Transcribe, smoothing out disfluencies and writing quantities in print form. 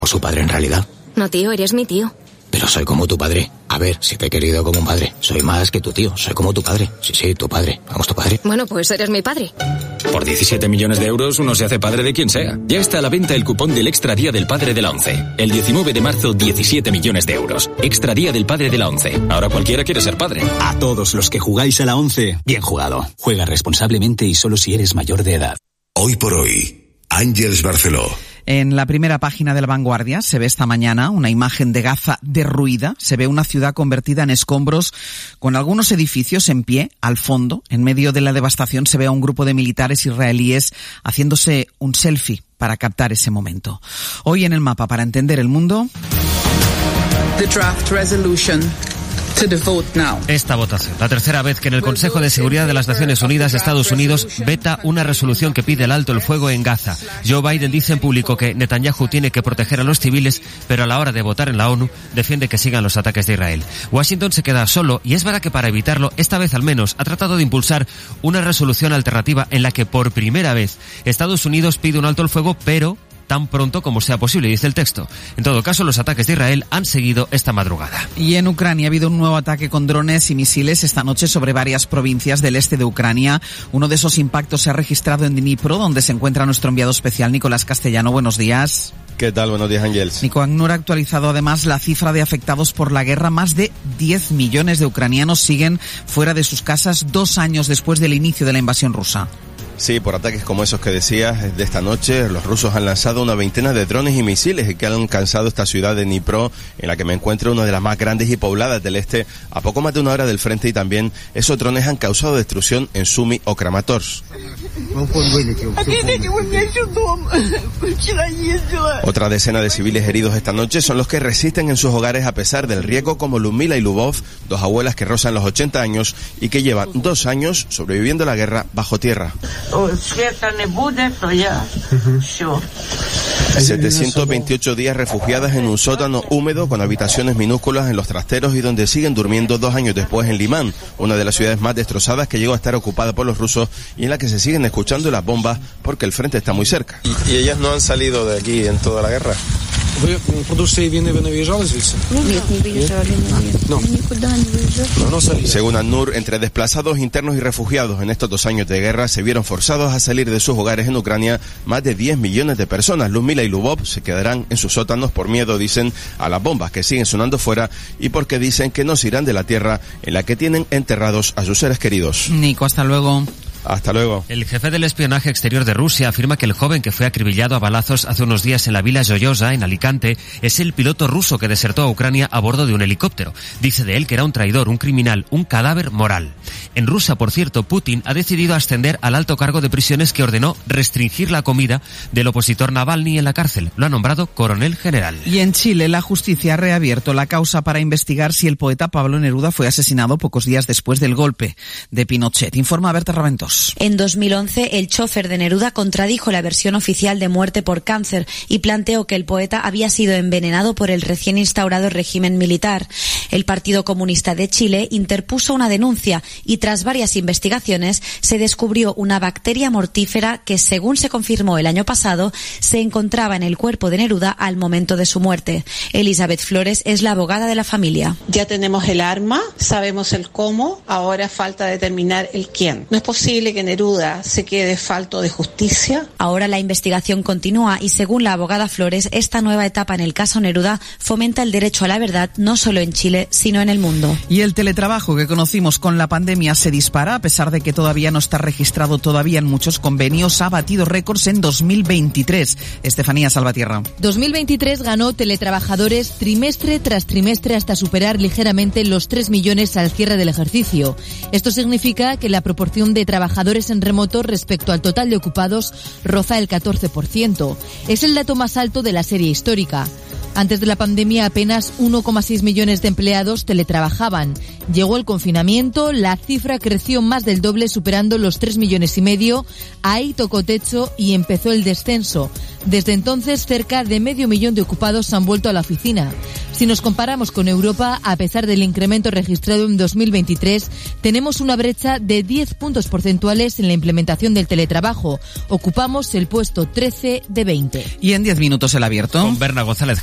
o su padre en realidad. No, tío, eres mi tío. Pero soy como tu padre. A ver, si te he querido como un padre. Soy más que tu tío, soy como tu padre. Sí, tu padre. Vamos, tu padre. Bueno, pues eres mi padre. Por 17 millones de euros uno se hace padre de quien sea. Ya está a la venta el cupón del Extra Día del Padre de la ONCE. El 19 de marzo, 17 millones de euros. Extra Día del Padre de la ONCE. Ahora cualquiera quiere ser padre. A todos los que jugáis a la ONCE, bien jugado. Juega responsablemente y solo si eres mayor de edad. Hoy por hoy, Àngels Barceló. En la primera página de La Vanguardia se ve esta mañana una imagen de Gaza derruida. Se ve una ciudad convertida en escombros con algunos edificios en pie al fondo. En medio de la devastación se ve a un grupo de militares israelíes haciéndose un selfie para captar ese momento. Hoy en el mapa para entender el mundo. The draft resolution. Esta votación, la tercera vez que en el Consejo de Seguridad de las Naciones Unidas Estados Unidos veta una resolución que pide el alto el fuego en Gaza. Joe Biden dice en público que Netanyahu tiene que proteger a los civiles, pero a la hora de votar en la ONU defiende que sigan los ataques de Israel. Washington se queda solo y es verdad que para evitarlo, esta vez al menos, ha tratado de impulsar una resolución alternativa en la que por primera vez Estados Unidos pide un alto el fuego, pero tan pronto como sea posible, dice el texto. En todo caso, los ataques de Israel han seguido esta madrugada. Y en Ucrania ha habido un nuevo ataque con drones y misiles esta noche sobre varias provincias del este de Ucrania. Uno de esos impactos se ha registrado en Dnipro, donde se encuentra nuestro enviado especial, Nicolás Castellano. Buenos días. ¿Qué tal? Buenos días, Àngels. Nico, ACNUR ha actualizado además la cifra de afectados por la guerra. Más de 10 millones de ucranianos siguen fuera de sus casas 2 años después del inicio de la invasión rusa. Sí, por ataques como esos que decías de esta noche, los rusos han lanzado una veintena de drones y misiles que han alcanzado esta ciudad de Dnipro, en la que me encuentro, una de las más grandes y pobladas del este, a poco más de 1 hora del frente, y también esos drones han causado destrucción en Sumy o Kramatorsk. Otra decena de civiles heridos esta noche son los que resisten en sus hogares a pesar del riesgo, como Ludmila y Lubov, 2 abuelas que rozan los 80 años y que llevan 2 años sobreviviendo la guerra bajo tierra. 728 días refugiadas en un sótano húmedo con habitaciones minúsculas en los trasteros y donde siguen durmiendo 2 años después en Limán, una de las ciudades más destrozadas que llegó a estar ocupada por los rusos y en la que se siguen escuchando las bombas porque el frente está muy cerca. ¿Y ellas no han salido de aquí en toda la guerra? Según ACNUR, entre desplazados internos y refugiados en estos 2 años de guerra se vieron forzados a salir de sus hogares en Ucrania más de 10 millones de personas. Ludmila y Lubov se quedarán en sus sótanos por miedo, dicen, a las bombas que siguen sonando fuera y porque dicen que no se irán de la tierra en la que tienen enterrados a sus seres queridos. Nico, hasta luego. Hasta luego. El jefe del espionaje exterior de Rusia afirma que el joven que fue acribillado a balazos hace unos días en la villa Joyosa, en Alicante, es el piloto ruso que desertó a Ucrania a bordo de un helicóptero. Dice de él que era un traidor, un criminal, un cadáver moral. En Rusia, por cierto, Putin ha decidido ascender al alto cargo de prisiones que ordenó restringir la comida del opositor Navalny en la cárcel. Lo ha nombrado coronel general. Y en Chile, la justicia ha reabierto la causa para investigar si el poeta Pablo Neruda fue asesinado pocos días después del golpe de Pinochet. Informa Berta Raventos. En 2011, el chofer de Neruda contradijo la versión oficial de muerte por cáncer y planteó que el poeta había sido envenenado por el recién instaurado régimen militar. El Partido Comunista de Chile interpuso una denuncia y tras varias investigaciones se descubrió una bacteria mortífera que, según se confirmó el año pasado, se encontraba en el cuerpo de Neruda al momento de su muerte. Elizabeth Flores es la abogada de la familia. Ya tenemos el arma, sabemos el cómo, ahora falta determinar el quién. No es posible que Neruda se quede falto de justicia. Ahora la investigación continúa y, según la abogada Flores, esta nueva etapa en el caso Neruda fomenta el derecho a la verdad no solo en Chile, sino en el mundo. Y el teletrabajo que conocimos con la pandemia se dispara, a pesar de que todavía no está registrado todavía en muchos convenios. Ha batido récords en 2023. Estefanía Salvatierra. 2023 ganó teletrabajadores trimestre tras trimestre hasta superar ligeramente los 3 millones al cierre del ejercicio. Esto significa que la proporción de trabajadores en remoto respecto al total de ocupados roza el 14%. Es el dato más alto de la serie histórica. Antes de la pandemia apenas 1,6 millones de empleados teletrabajaban. Llegó el confinamiento, la cifra creció más del doble, superando los 3,5 millones. Ahí tocó techo y empezó el descenso. Desde entonces, cerca de 500.000 de ocupados han vuelto a la oficina. Si nos comparamos con Europa, a pesar del incremento registrado en 2023, tenemos una brecha de 10 puntos porcentuales en la implementación del teletrabajo. Ocupamos el puesto 13 de 20. Y en 10 minutos el abierto. Con Berna González.